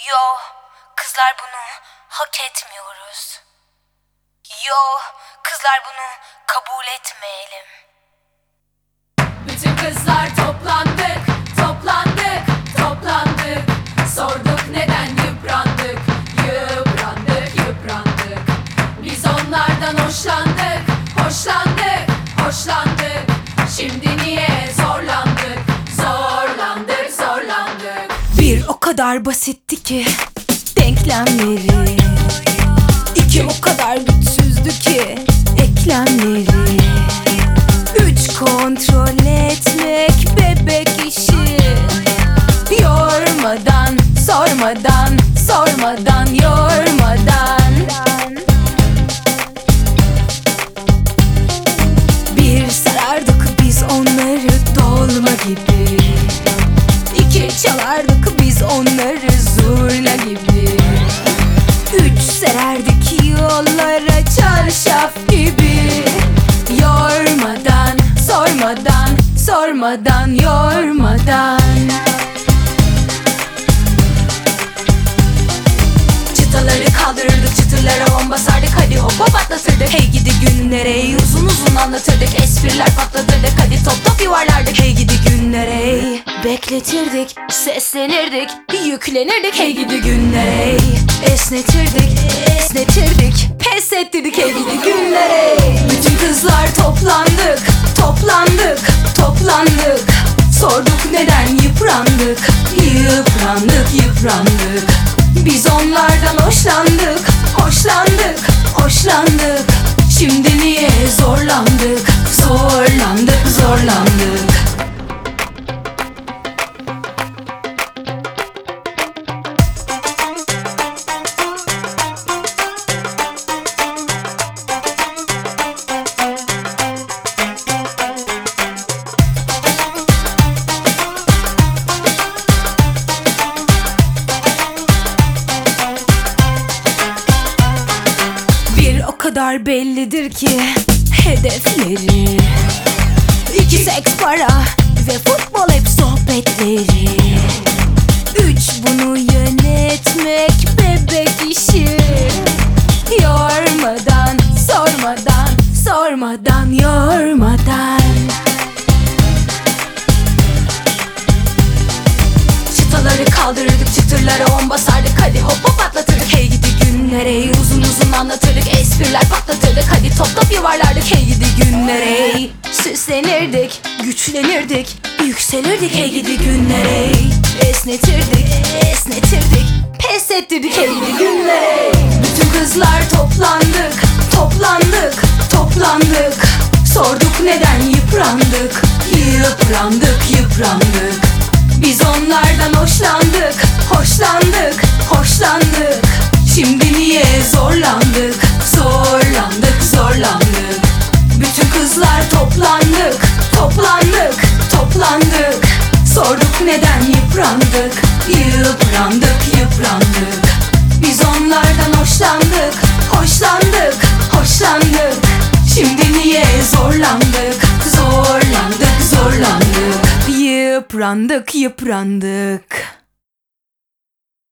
Yo, kızlar bunu hak etmiyoruz. Yo, kızlar bunu kabul etmeyelim. Bütün kızlar toplandık, toplandık, toplandık. Sorduk neden yıprandık, yıprandık, yıprandık. Biz onlardan hoşlandık, hoşlandık, hoşlandık. Şimdi niye zorlandık, zorlandık, zorlandık. Bir o kadar basitti ki denklemleri, İki o kadar güçsüzdü ki eklemleri, Üç kontrol etmek bebek işi. Yormadan, sormadan, sormadan, yormadan. Bir sarardık biz onları dolma gibi, İki çalardık biz onları zurna gibi, Üç sererdik yollara çarşaf gibi. Yormadan, sormadan, sormadan, yormadan. Çıtaları kaldırırdık, çıtırlara on basardık, hadi hop hop atlatırdık. Hey gidi günlere uzun uzun anlatırdık, espriler patlatırdık, hadi top top yuvarlardık. Hey gidi günlere bekletirdik, seslenirdik, yüklenirdik. Hey gidi günlere esnetirdik, esnetirdik, pes ettirdik. Hey gidi günlere bütün kızlar toplandık, toplandık, toplandık. Sorduk neden yıprandık, yıprandık, yıprandık. Biz onlardan hoşlandık, hoşlandık, hoşlandık. Şimdi niye zorlandık, zorlandık, zorlandık. O kadar bellidir ki hedefleri, İki seks para ve futbol hep sohbetleri, Üç bunu yönetmek bebek işi. Yormadan, sormadan, sormadan, yormadan. Çıtaları kaldırırdık, çıtırlara on basardık, hadi hop hop atlatırdık. Hey gidi günlere uzun uzun anlatırdık, espriler patlatırdık, hadi top top yuvarlardık. Hey gidi günlere süslenirdik, güçlenirdik, yükselirdik. Hey gidi günlere esnetirdik, esnetirdik, pes ettirdik. Hey gidi günlere bütün kızlar toplandık, toplandık, toplandık. Sorduk neden yıprandık, yıprandık, yıprandık. Biz onlardan hoşlandık, hoşlandık, hoşlandık. Şimdi niye zorlandık, zorlandık, zorlandık. Bütün kızlar toplandık, toplandık, toplandık. Sorduk neden yıprandık, yıprandık, yıprandık. Biz onlardan hoşlandık, hoşlandık, hoşlandık. Şimdi niye zorlandık, zorlandık, zorlandık. Yıprandık, yıprandık.